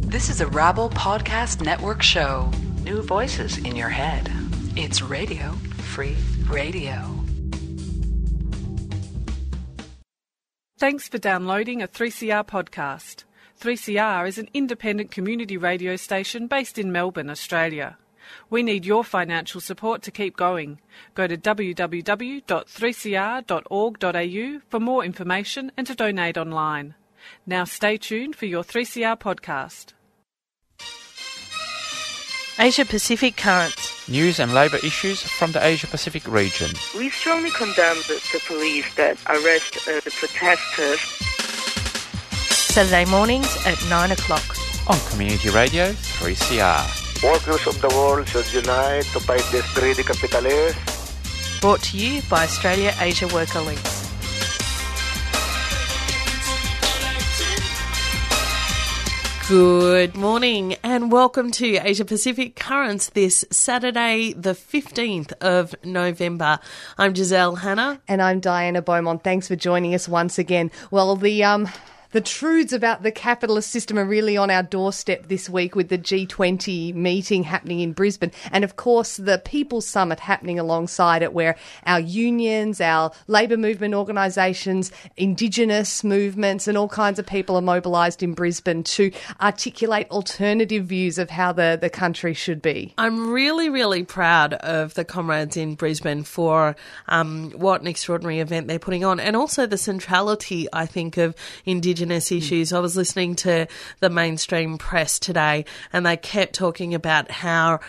This is a Rabble Podcast Network show. New voices in your head. It's Radio Free Radio. Thanks for downloading a 3CR podcast. 3CR is an independent community radio station based in Melbourne, Australia. We need your financial support to keep going. Go to www.3cr.org.au for more information and to donate online. Now stay tuned for your 3CR podcast. Asia Pacific Currents. News and labour issues from the Asia Pacific region. We strongly condemn the police that arrest the protesters. Saturday mornings at 9 o'clock. On Community Radio 3CR. Workers of the world should unite to fight this greedy capitalist. Brought to you by Australia Asia Worker Links. Good morning and welcome to Asia Pacific Currents this Saturday, the 15th of November. I'm Giselle Hanna. And I'm Diana Beaumont. Thanks for joining us once again. Well, the truths about the capitalist system are really on our doorstep this week with the G20 meeting happening in Brisbane. And, of course, the People's Summit happening alongside it, where our unions, our labour movement organisations, Indigenous movements and all kinds of people are mobilised in Brisbane to articulate alternative views of how the country should be. I'm really, really proud of the comrades in Brisbane for what an extraordinary event they're putting on, and also the centrality, I think, of Indigenous issues. I was listening to the mainstream press today, and they kept talking about how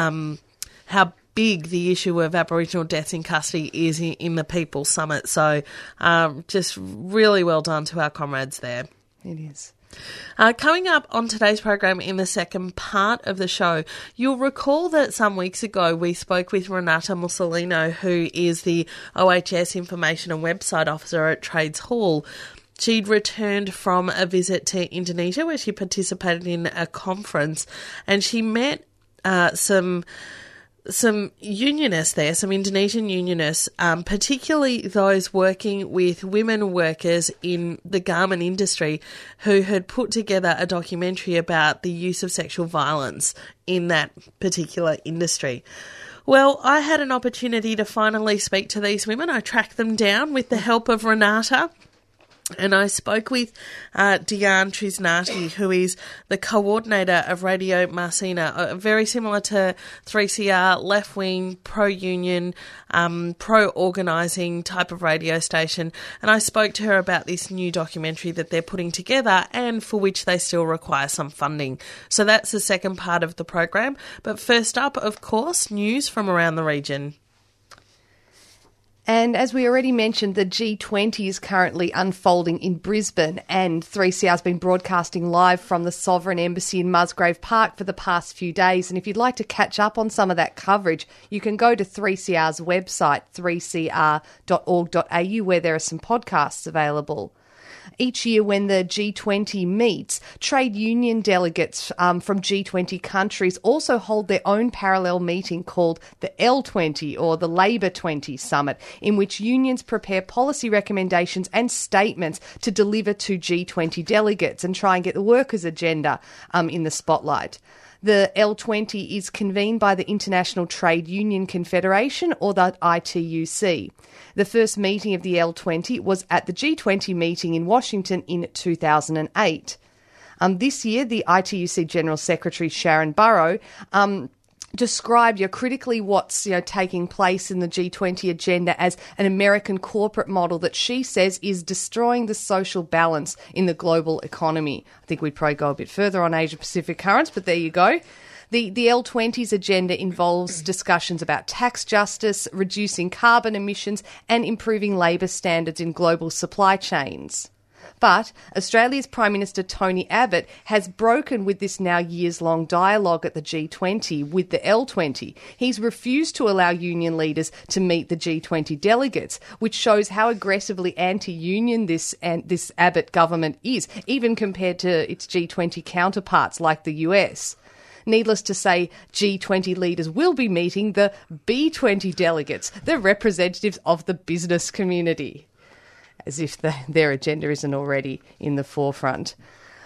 big the issue of Aboriginal deaths in custody is in the People's Summit. So just really well done to our comrades there. It is. Coming up on today's program in the second part of the show, you'll recall that some weeks ago we spoke with Renata Mussolino, who is the OHS Information and Website Officer at Trades Hall. She'd returned from a visit to Indonesia where she participated in a conference, and she met some unionists there, some Indonesian unionists, particularly those working with women workers in the garment industry who had put together a documentary about the use of sexual violence in that particular industry. Well, I had an opportunity to finally speak to these women. I tracked them down with the help of Renata. And I spoke with Diane Trisnati, who is the coordinator of Radio Marsina, very similar to 3CR, left-wing, pro-union, pro-organising type of radio station. And I spoke to her about this new documentary that they're putting together and for which they still require some funding. So that's the second part of the program. But first up, of course, news from around the region. And as we already mentioned, the G20 is currently unfolding in Brisbane, and 3CR has been broadcasting live from the Sovereign Embassy in Musgrave Park for the past few days. And if you'd like to catch up on some of that coverage, you can go to 3CR's website, 3cr.org.au, where there are some podcasts available. Each year when the G20 meets, trade union delegates from G20 countries also hold their own parallel meeting called the L20 or the Labour 20 Summit, in which unions prepare policy recommendations and statements to deliver to G20 delegates and try and get the workers' agenda in the spotlight. The L20 is convened by the International Trade Union Confederation, or the ITUC. The first meeting of the L20 was at the G20 meeting in Washington in 2008. This year, the ITUC General Secretary Sharon Burrow described critically what's taking place in the G20 agenda as an American corporate model that she says is destroying the social balance in the global economy. I think we'd probably go a bit further on Asia Pacific Currents, but there you go. The L20's agenda involves discussions about tax justice, reducing carbon emissions and improving labour standards in global supply chains. But Australia's Prime Minister Tony Abbott has broken with this now years-long dialogue at the G20 with the L20. He's refused to allow union leaders to meet the G20 delegates, which shows how aggressively anti-union this Abbott government is, even compared to its G20 counterparts like the US. Needless to say, G20 leaders will be meeting the B20 delegates, the representatives of the business community, as if their agenda isn't already in the forefront.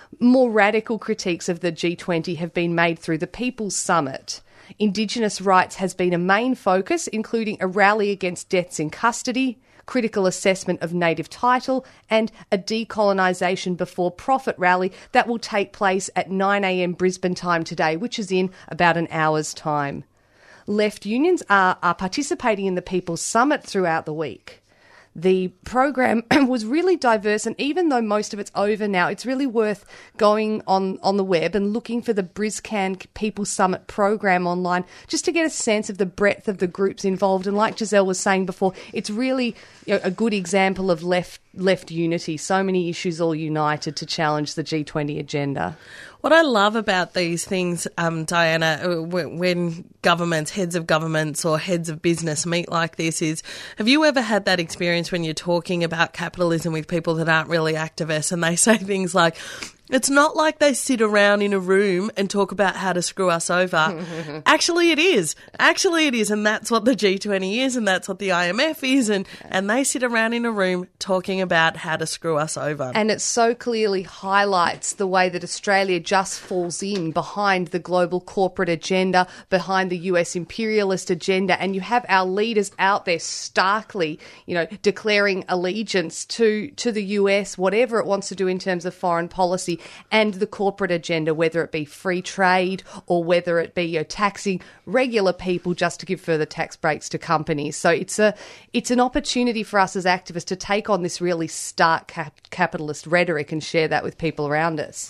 More radical critiques of the G20 have been made through the People's Summit. Indigenous rights has been a main focus, including a rally against deaths in custody, critical assessment of native title, and a decolonisation before profit rally that will take place at 9 a.m. Brisbane time today, which is in about an hour's time. Left unions are participating in the People's Summit throughout the week. The program was really diverse, and even though most of it's over now, it's really worth going on the web and looking for the BrisCan People's Summit program online just to get a sense of the breadth of the groups involved. And like Giselle was saying before, it's really a good example of left unity. So many issues all united to challenge the G20 agenda. What I love about these things, Diana, when governments, heads of governments or heads of business meet like this is, have you ever had that experience when you're talking about capitalism with people that aren't really activists and they say things like, it's not like they sit around in a room and talk about how to screw us over. Actually, it is. And that's what the G20 is, and that's what the IMF is, and they sit around in a room talking about how to screw us over. And it so clearly highlights the way that Australia just falls in behind the global corporate agenda, behind the US imperialist agenda, and you have our leaders out there starkly, declaring allegiance to the US, whatever it wants to do in terms of foreign policy, and the corporate agenda, whether it be free trade or whether it be taxing regular people just to give further tax breaks to companies. So it's an opportunity for us as activists to take on this really stark capitalist rhetoric and share that with people around us.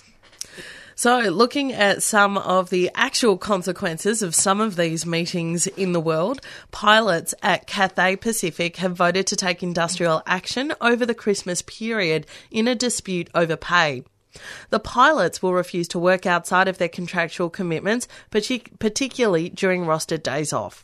So looking at some of the actual consequences of some of these meetings in the world, pilots at Cathay Pacific have voted to take industrial action over the Christmas period in a dispute over pay. The pilots will refuse to work outside of their contractual commitments, particularly during rostered days off.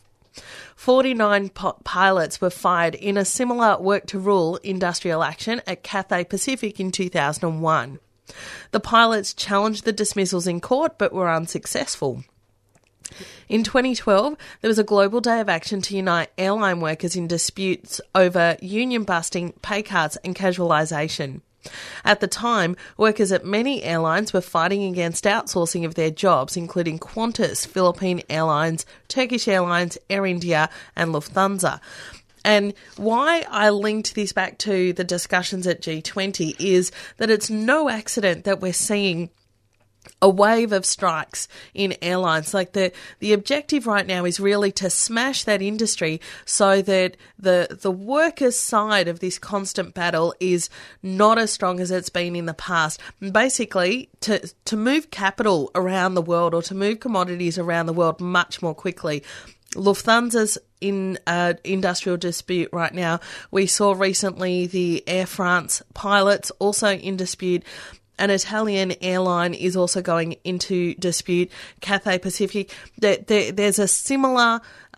49 pilots were fired in a similar work-to-rule industrial action at Cathay Pacific in 2001. The pilots challenged the dismissals in court but were unsuccessful. In 2012, there was a global day of action to unite airline workers in disputes over union busting, pay cuts and casualisation. At the time, workers at many airlines were fighting against outsourcing of their jobs, including Qantas, Philippine Airlines, Turkish Airlines, Air India and Lufthansa. And why I linked this back to the discussions at G20 is that it's no accident that we're seeing a wave of strikes in airlines. Like the objective right now is really to smash that industry so that the workers' side of this constant battle is not as strong as it's been in the past. And basically, to move capital around the world or to move commodities around the world much more quickly. Lufthansa's in industrial dispute right now. We saw recently the Air France pilots also in dispute. An Italian airline is also going into dispute, Cathay Pacific. There's a similar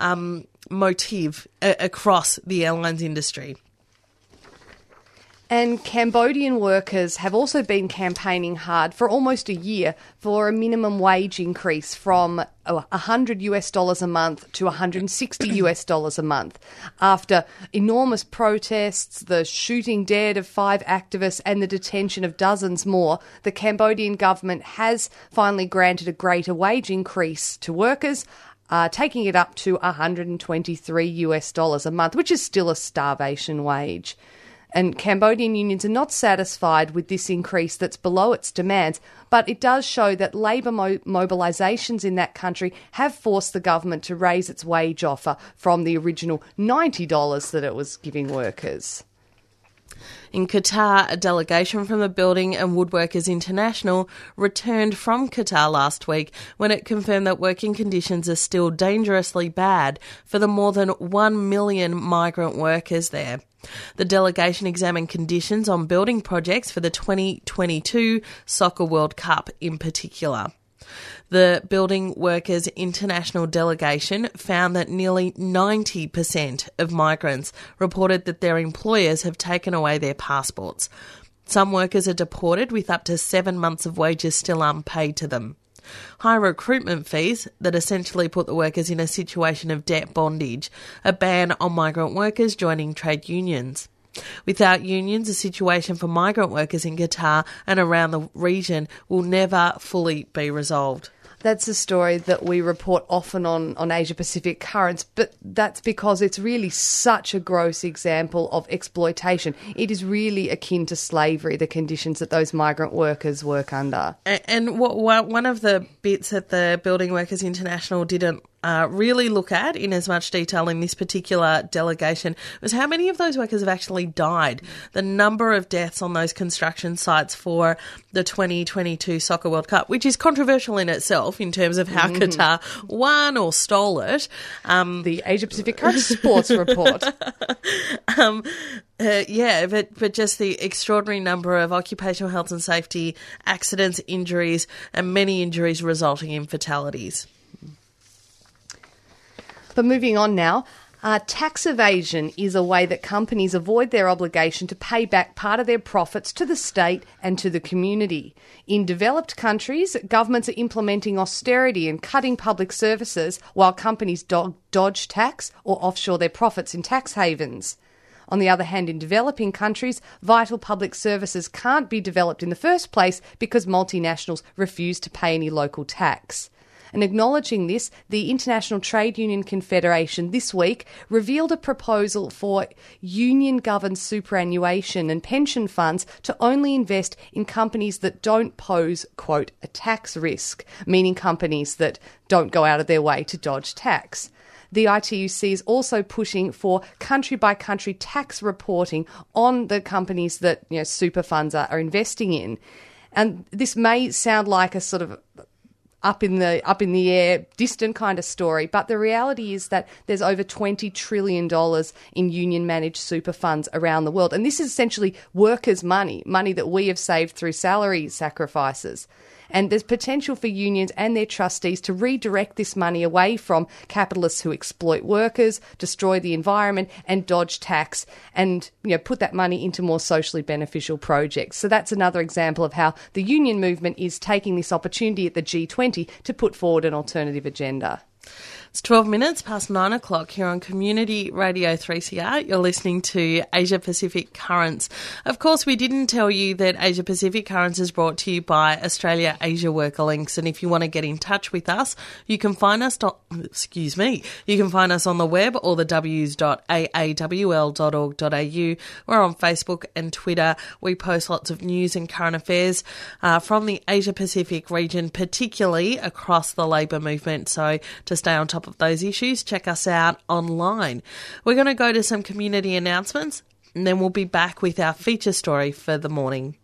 motif across the airlines industry. And Cambodian workers have also been campaigning hard for almost a year for a minimum wage increase from $100 a month to $160 a month. After enormous protests, the shooting dead of 5 activists and the detention of dozens more, the Cambodian government has finally granted a greater wage increase to workers, taking it up to $123 a month, which is still a starvation wage. And Cambodian unions are not satisfied with this increase that's below its demands, but it does show that labour mobilisations in that country have forced the government to raise its wage offer from the original $90 that it was giving workers. In Qatar, a delegation from the Building and Woodworkers International returned from Qatar last week when it confirmed that working conditions are still dangerously bad for the more than 1 million migrant workers there. The delegation examined conditions on building projects for the 2022 Soccer World Cup in particular. The Building Workers International delegation found that nearly 90% of migrants reported that their employers have taken away their passports. Some workers are deported with up to 7 months of wages still unpaid to them. High recruitment fees that essentially put the workers in a situation of debt bondage, a ban on migrant workers joining trade unions. Without unions, the situation for migrant workers in Qatar and around the region will never fully be resolved. That's a story that we report often on Asia Pacific Currents, but that's because it's really such a gross example of exploitation. It is really akin to slavery, the conditions that those migrant workers work under. And one of the bits that the Building Workers International didn't really look at in as much detail in this particular delegation was how many of those workers have actually died. The number of deaths on those construction sites for the 2022 Soccer World Cup, which is controversial in itself in terms of how Qatar won or stole it. The Asia Pacific Current Sports Report. But just the extraordinary number of occupational health and safety accidents, injuries, and many injuries resulting in fatalities. But moving on now, tax evasion is a way that companies avoid their obligation to pay back part of their profits to the state and to the community. In developed countries, governments are implementing austerity and cutting public services while companies dodge tax or offshore their profits in tax havens. On the other hand, in developing countries, vital public services can't be developed in the first place because multinationals refuse to pay any local tax. And acknowledging this, the International Trade Union Confederation this week revealed a proposal for union-governed superannuation and pension funds to only invest in companies that don't pose, quote, a tax risk, meaning companies that don't go out of their way to dodge tax. The ITUC is also pushing for country-by-country tax reporting on the companies that super funds are investing in. And this may sound like a sort of up in the air, distant kind of story. But the reality is that there's over $20 trillion in union-managed super funds around the world. And this is essentially workers' money that we have saved through salary sacrifices. And there's potential for unions and their trustees to redirect this money away from capitalists who exploit workers, destroy the environment and dodge tax, and put that money into more socially beneficial projects. So that's another example of how the union movement is taking this opportunity at the G20 to put forward an alternative agenda. It's 12 minutes past 9 o'clock here on Community Radio 3CR. You're listening to Asia Pacific Currents. Of course, we didn't tell you that Asia Pacific Currents is brought to you by Australia Asia Worker Links. And if you want to get in touch with us, you can find us on the web or the w's.aawl.org.au. We're on Facebook and Twitter. We post lots of news and current affairs from the Asia Pacific region, particularly across the labour movement. So to stay on top of those issues, check us out online. We're going to go to some community announcements and then we'll be back with our feature story for the morning.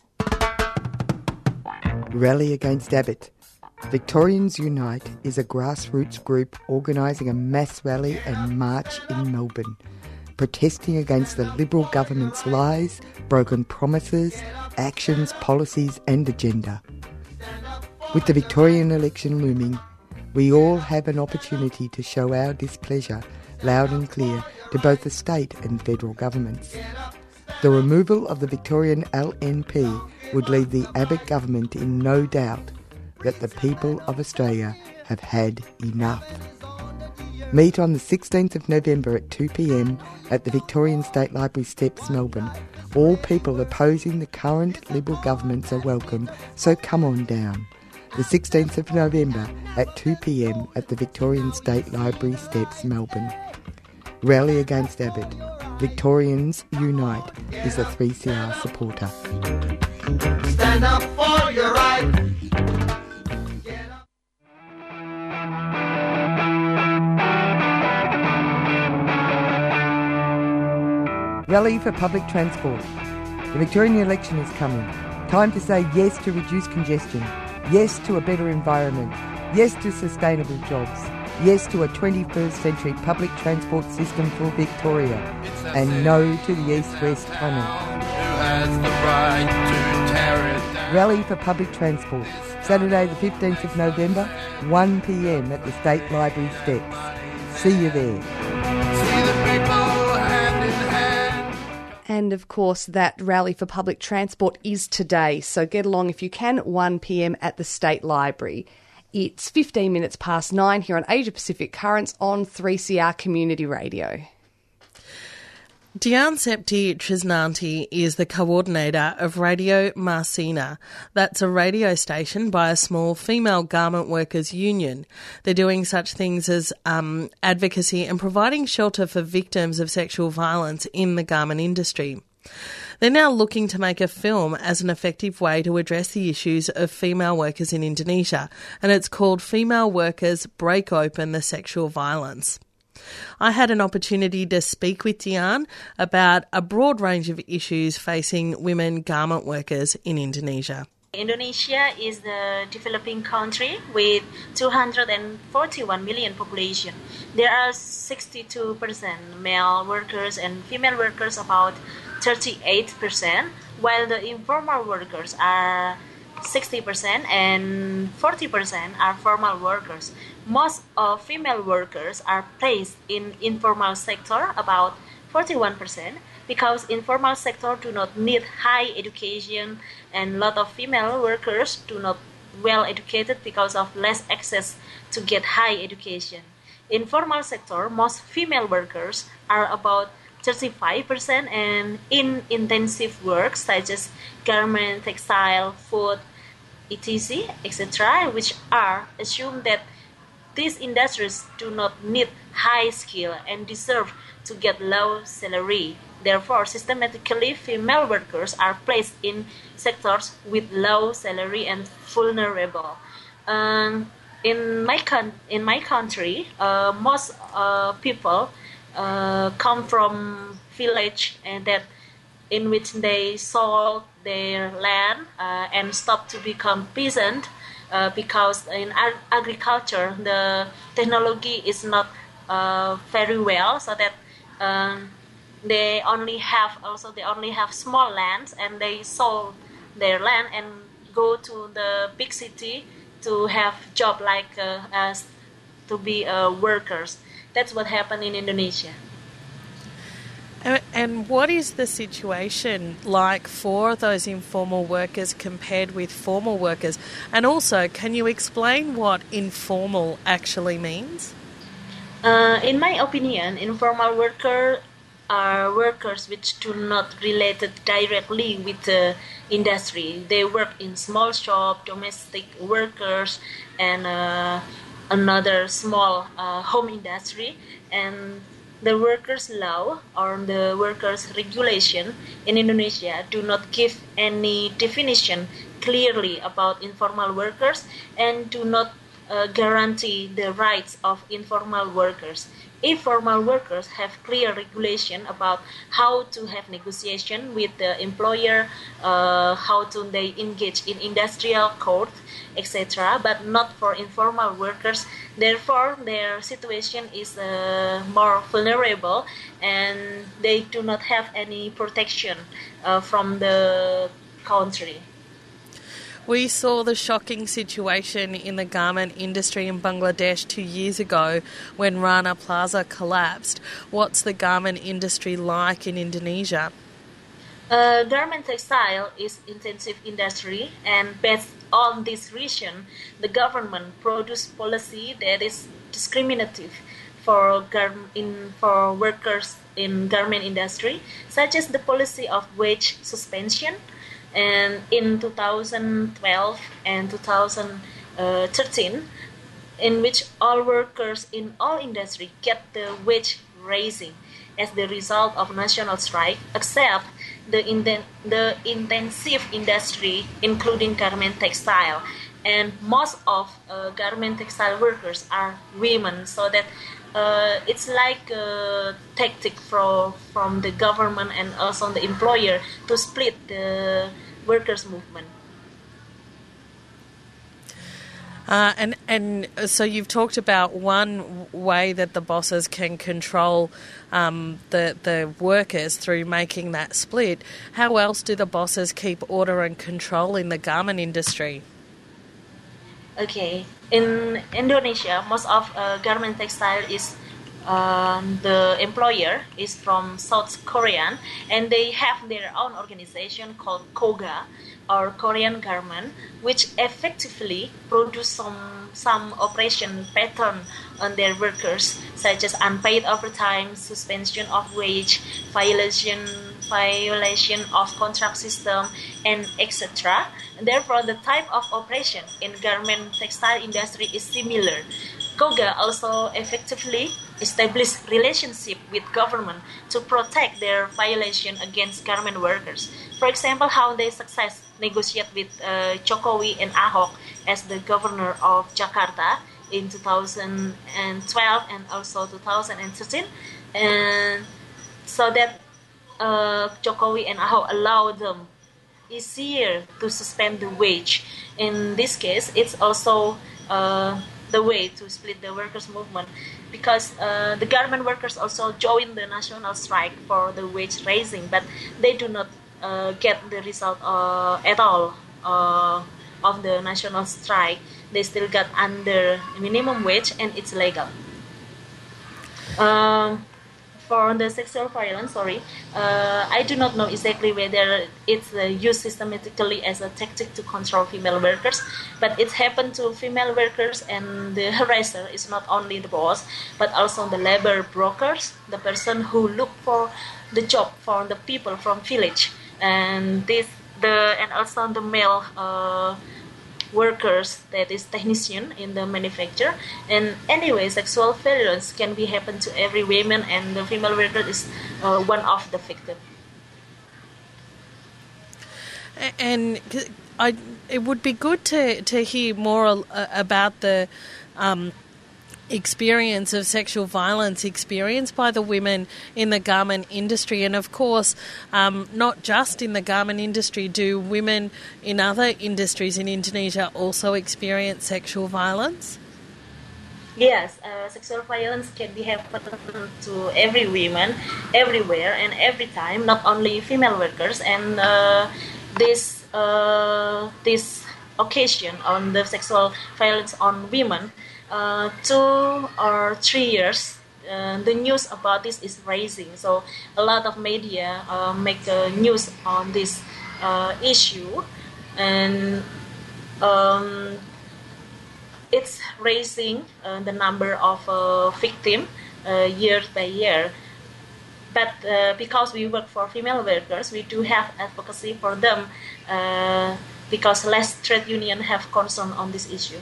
Rally Against Abbott. Victorians Unite is a grassroots group organising a mass rally and march in Melbourne, protesting against the Liberal government's lies, broken promises, actions, policies and agenda. With the Victorian election looming, we all have an opportunity to show our displeasure loud and clear to both the state and federal governments. The removal of the Victorian LNP would leave the Abbott government in no doubt that the people of Australia have had enough. Meet on the 16th of November at 2 p.m. at the Victorian State Library Steps, Melbourne. All people opposing the current Liberal governments are welcome, so come on down. The 16th of November at 2 p.m. at the Victorian State Library Steps, Melbourne. Rally Against Abbott. Victorians Unite is a 3CR supporter. Stand up for your right. Rally for public transport. The Victorian election is coming. Time to say yes to reduced congestion. Yes to a better environment. Yes to sustainable jobs. Yes to a 21st century public transport system for Victoria. And no to the East-West Tunnel. Rally for public transport. Saturday the 15th of November, 1 p.m. at the State Library Steps. See you there. See the people hand in hand. And of course, that rally for public transport is today. So get along if you can, 1 p.m. at the State Library. It's 15 minutes past 9 here on Asia Pacific Currents on 3CR Community Radio. Dian Septi Trisnanti is the coordinator of Radio Marsina. That's a radio station by a small female garment workers union. They're doing such things as advocacy and providing shelter for victims of sexual violence in the garment industry. They're now looking to make a film as an effective way to address the issues of female workers in Indonesia, and it's called Female Workers Break Open the Sexual Violence. I had an opportunity to speak with Dian about a broad range of issues facing women garment workers in Indonesia. Indonesia is the developing country with 241 million population. There are 62% male workers and female workers about 38%, while the informal workers are 60% and 40% are formal workers. Most of female workers are placed in informal sector, about 41%, because informal sector do not need high education, and a lot of female workers do not well educated because of less access to get high education. In formal sector, most female workers are about 35%, and in intensive work such as garment, textile, food, etc., etc., which are assumed that these industries do not need high skill and deserve to get low salary. Therefore, systematically, female workers are placed in sectors with low salary and vulnerable. In my country, most people come from village and that in which they sold their land and stopped to become peasant because in agriculture the technology is not very well, so that they only have small lands, and they sold their land and go to the big city to have job like as to be workers. That's what happened in Indonesia. And what is the situation like for those informal workers compared with formal workers? And also, can you explain what informal actually means? In my opinion, informal workers are workers which do not related directly with the industry. They work in small shop, domestic workers, and another small home industry. And the workers' law or the workers' regulation in Indonesia do not give any definition clearly about informal workers and do not guarantee the rights of informal workers. If formal workers have clear regulation about how to have negotiation with the employer, how to they engage in industrial court, etc., but not for informal workers. Therefore, their situation is more vulnerable, and they do not have any protection from the country. We saw the shocking situation in the garment industry in Bangladesh 2 years ago when Rana Plaza collapsed. What's the garment industry like in Indonesia? Garment textile is intensive industry, and based on this reason, the government produced policy that is discriminative for workers in garment industry, such as the policy of wage suspension. And in 2012 and 2013, in which all workers in all industry get the wage raising as the result of national strike, except the intensive industry, including garment textile. And most of garment textile workers are women, so that it's like a tactic from the government and also the employer to split the workers' movement. And so you've talked about one way that the bosses can control the workers through making that split. How else do the bosses keep order and control in the garment industry? Okay, in Indonesia, most of garment textile is the employer is from South Korean, and they have their own organization called KOGA, or Korean garment, which effectively produce some operation pattern on their workers, such as unpaid overtime, suspension of wage, violation of contract system, and etc. Therefore, the type of operation in garment textile industry is similar. KOGA also effectively established relationship with government to protect their violation against garment workers. For example, how they success negotiate with Jokowi and Ahok as the governor of Jakarta in 2012 and also 2013, and so that Jokowi and Ahok allowed them easier to suspend the wage. In this case, it's also the way to split the workers' movement, because the garment workers also joined the national strike for the wage raising, but they do not get the result at all of the national strike. They still got under minimum wage, and it's legal. For the sexual violence, I do not know exactly whether it's used systematically as a tactic to control female workers, but it happened to female workers, and the harasser is not only the boss, but also the labor brokers, the person who look for the job for the people from village, and also the male workers, that is technician in the manufacture. And anyway, sexual violence can be happen to every woman, and the female worker is one of the victims. And it would be good to hear more about the experience of sexual violence experienced by the women in the garment industry. And of course, not just in the garment industry, do women in other industries in Indonesia also experience sexual violence? Yes, sexual violence can be happen to every woman, everywhere and every time, not only female workers. And this occasion on the sexual violence on women, 2 or 3 years, the news about this is rising. So a lot of media make news on this issue, and it's raising the number of victims year by year. But because we work for female workers, we do have advocacy for them, because less trade union have concern on this issue.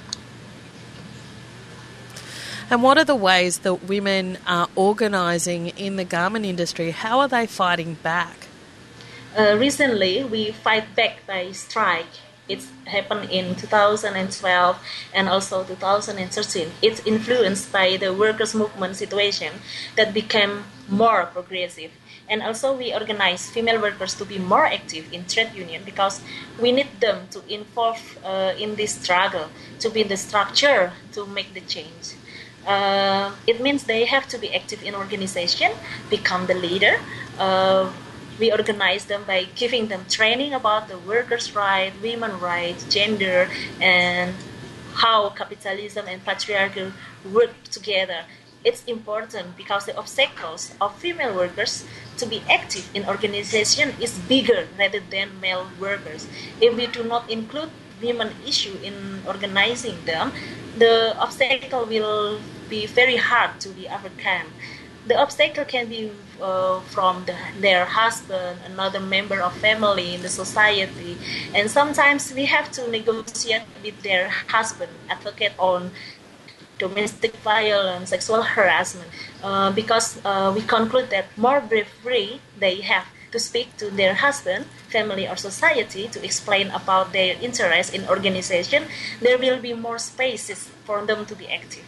And what are the ways that women are organising in the garment industry? How are they fighting back? Recently, we fight back by strike. It happened in 2012 and also 2013. It's influenced by the workers' movement situation that became more progressive. And also we organize female workers to be more active in trade union, because we need them to involve in this struggle, to be in the structure to make the change. It means they have to be active in organization, become the leader. We organize them by giving them training about the workers' rights, women's rights, gender, and how capitalism and patriarchy work together. It's important because the obstacles of female workers to be active in organization is bigger rather than male workers. If we do not include women issue in organizing them, the obstacle will be very hard to be overcome. The obstacle can be from their husband, another member of family in the society, and sometimes we have to negotiate with their husband, advocate on domestic violence, sexual harassment, because we conclude that more bravery they have to speak to their husband, family or society to explain about their interest in organization, there will be more spaces for them to be active.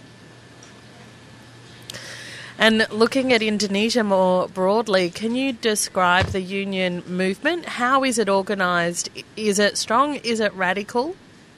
And looking at Indonesia more broadly, can you describe the union movement? How is it organised? Is it strong? Is it radical?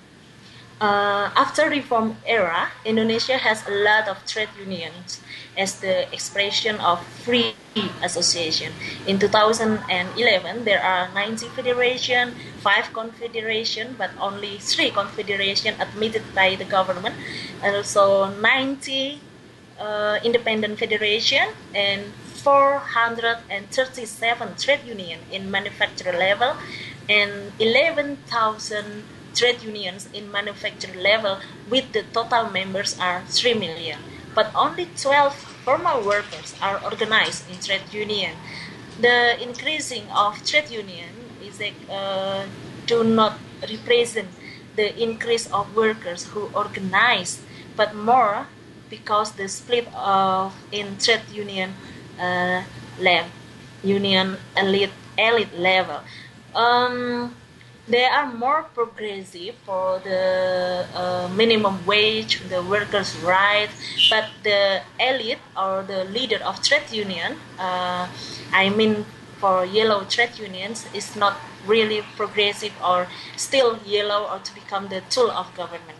After reform era, Indonesia has a lot of trade unions as the expression of free association. In 2011, there are 90 federations, 5 confederations, but only 3 confederations admitted by the government, and also 90 independent federation and 437 trade union in manufacturer level, and 11,000 trade unions in manufacturing level with the total members are 3 million. But only 12 formal workers are organized in trade union. The increasing of trade union is do not represent the increase of workers who organize, but more because the split of in trade union union elite level. They are more progressive for the minimum wage, the workers' rights, but the elite or the leader of trade union, for yellow trade unions, is not really progressive or still yellow or to become the tool of government.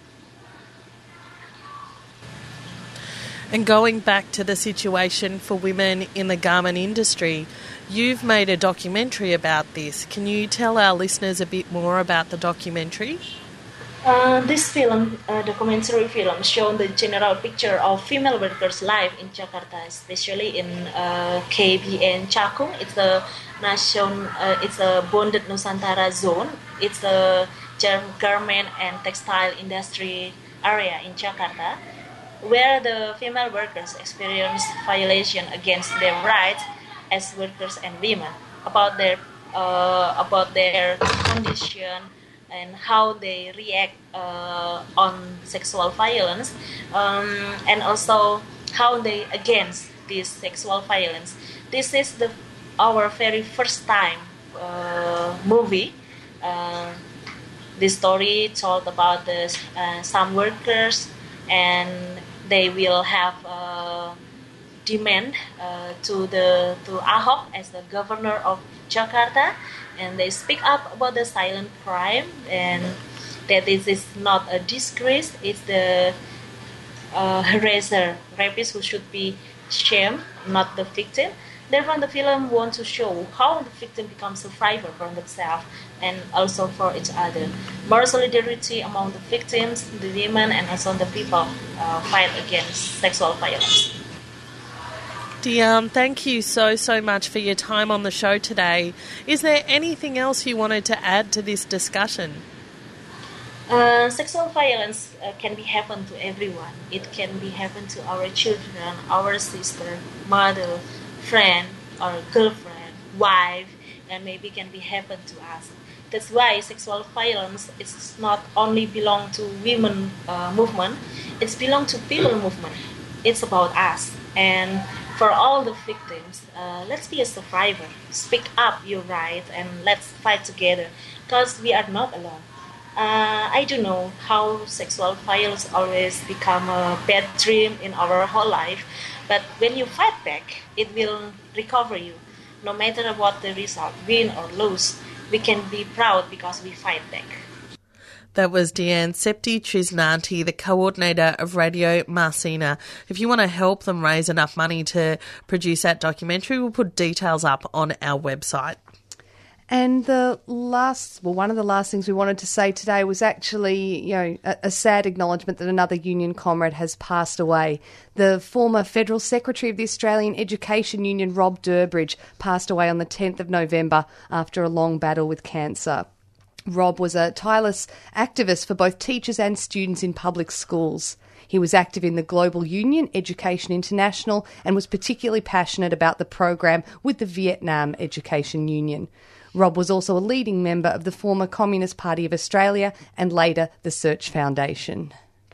And going back to the situation for women in the garment industry, you've made a documentary about this. Can you tell our listeners a bit more about the documentary? This documentary film, shows the general picture of female workers' life in Jakarta, especially in KBN Cakung. It's a bonded Nusantara zone. It's a garment and textile industry area in Jakarta, where the female workers experience violation against their rights as workers and women, about their condition and how they react on sexual violence, and also how they against this sexual violence. This is our very first time movie. This story told about some workers, and they will have demand to Ahok as the governor of Jakarta, and they speak up about the silent crime, and that this is not a disgrace. It's the harasser, rapist who should be shamed, not the victim. Therefore, the film wants to show how the victim becomes a survivor for themselves and also for each other. More solidarity among the victims, the women, and also the people fight against sexual violence. Dian, thank you so much for your time on the show today. Is there anything else you wanted to add to this discussion? Sexual violence can be happen to everyone. It can be happen to our children, our sister, mother, friend, or girlfriend, wife, and maybe can be happen to us. That's why sexual violence is not only belong to women movement, it's belong to people movement. It's about us. And for all the victims, let's be a survivor. Speak up your right and let's fight together, because we are not alone. I do know how sexual violence always become a bad dream in our whole life, but when you fight back, it will recover you. No matter what the result, win or lose, we can be proud because we fight back. That was Dian Septi-Trisnanti, the coordinator of Radio Marsina. If you want to help them raise enough money to produce that documentary, we'll put details up on our website. And one of the last things we wanted to say today was actually, a sad acknowledgement that another union comrade has passed away. The former Federal Secretary of the Australian Education Union, Rob Durbridge, passed away on the 10th of November after a long battle with cancer. Rob was a tireless activist for both teachers and students in public schools. He was active in the global union, Education International, and was particularly passionate about the program with the Vietnam Education Union. Rob was also a leading member of the former Communist Party of Australia and later the Search Foundation.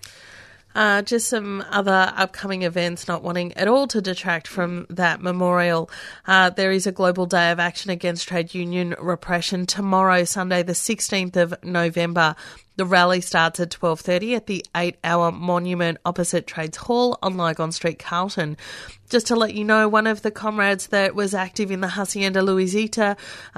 Just some other upcoming events, not wanting at all to detract from that memorial. There is a global day of action against trade union repression tomorrow, Sunday the 16th of November. The rally starts at 12:30 at the 8-hour monument opposite Trades Hall on Lygon Street, Carlton. Just to let you know, one of the comrades that was active in the Hacienda Luisita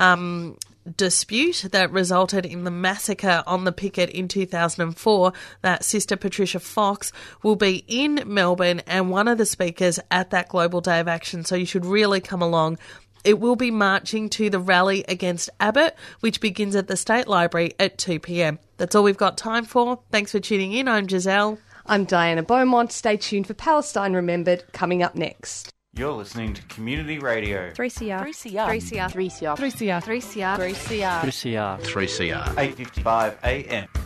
dispute that resulted in the massacre on the picket in 2004, that Sister Patricia Fox will be in Melbourne and one of the speakers at that global day of action, so you should really come along. It will be marching to the rally against Abbott, which begins at the State Library at 2 p.m. That's all we've got time for. Thanks for tuning in. I'm Giselle. I'm Diana Beaumont. Stay tuned for Palestine Remembered coming up next. You're listening to Community Radio. 3CR. 3CR. 3CR. 3CR. 3CR. 3CR. 3CR. 8:55 AM.